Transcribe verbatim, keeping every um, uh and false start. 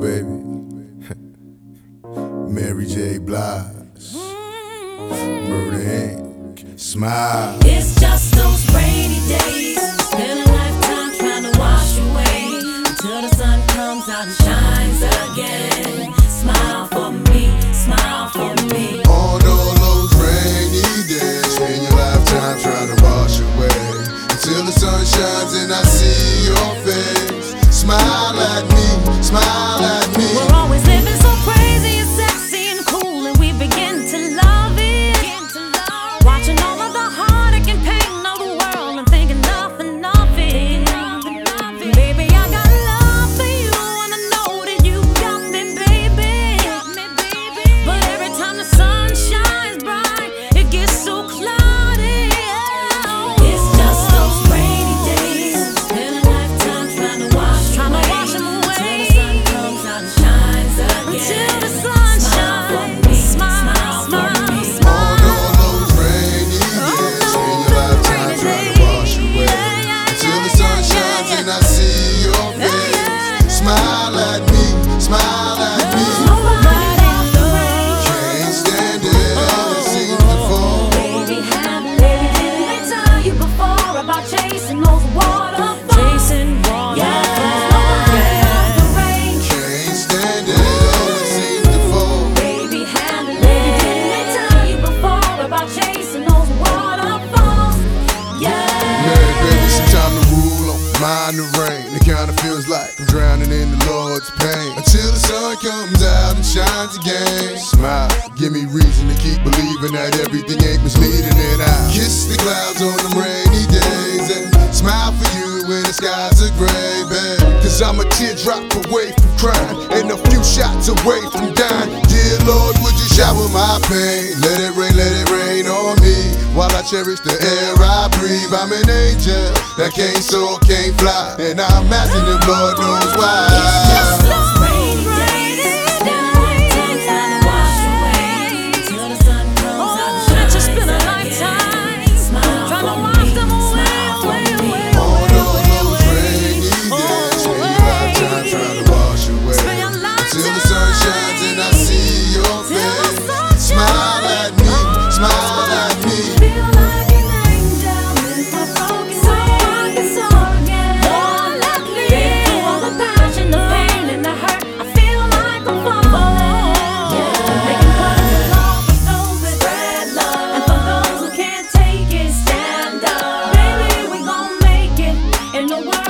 baby. Mary J. Blige, Murder Incorporated. Smile. It's just those rainy days. Spend a lifetime trying to wash away until the sun comes out and shines again. Smile for me, smile for me. On all those rainy days, spend your lifetime trying to wash away until the sun shines and I see your face. Smile at me, smile at me. We're always living so crazy and sexy and cool, and we begin to love it. Watching all of the heartache and pain of the world and thinking nothing of it. Baby, I got love for you, and I know that you got me, baby. But every time the sun shines bright, it gets so cloudy. It's just those rainy days. Spend a lifetime trying to wash, trying to wash them away until the sun comes out and shines again. Until the sun shines, smile, smile, smile, smile. On all those rainy days, spend your lifetime trying to wash away until the sun shines and I see your face. Smile at me, smile at me. Can't stand it, it seems to fall. Baby, didn't they tell you before about chasing those waterfalls? Chasing waterfalls, yeah. The rain. Can't stand it, it seems to fall. Baby, didn't they tell you before about chasing those waterfalls? Yeah. Mary, baby, some time to rule on, mind the rain. It kinda feels like I'm drowning in the Lord's pain until the sun comes out and shines again. Smile, give me reason to keep believing that everything ain't misleading, and I kiss the clouds on them rainy days and smile for you when the skies are gray, babe. Cause I'm a teardrop away from crying and a few shots away from dying. Dear Lord, would you shower my pain? Let it rain, let it rain on me while I cherish the air I breathe. I'm an angel that can't soar, can't fly, and I'm asking him, Lord knows why. Just those rainy days. Spend a lifetime trying to wash away until the sun comes out and shines. Just spend a lifetime trying to wash them away, away, away, On all away, those rainy days, spend your lifetime trying to wash away until the sun shines and I see your face. Smile at me, smile at me. Feel like an angel with my broken soul again. Lord, let me through all the passion, the pain, and the hurt. I feel like I'm falling. Making plans all for those that spread love, and for those who can't take it, stand up. Baby, we gon' make it in the world.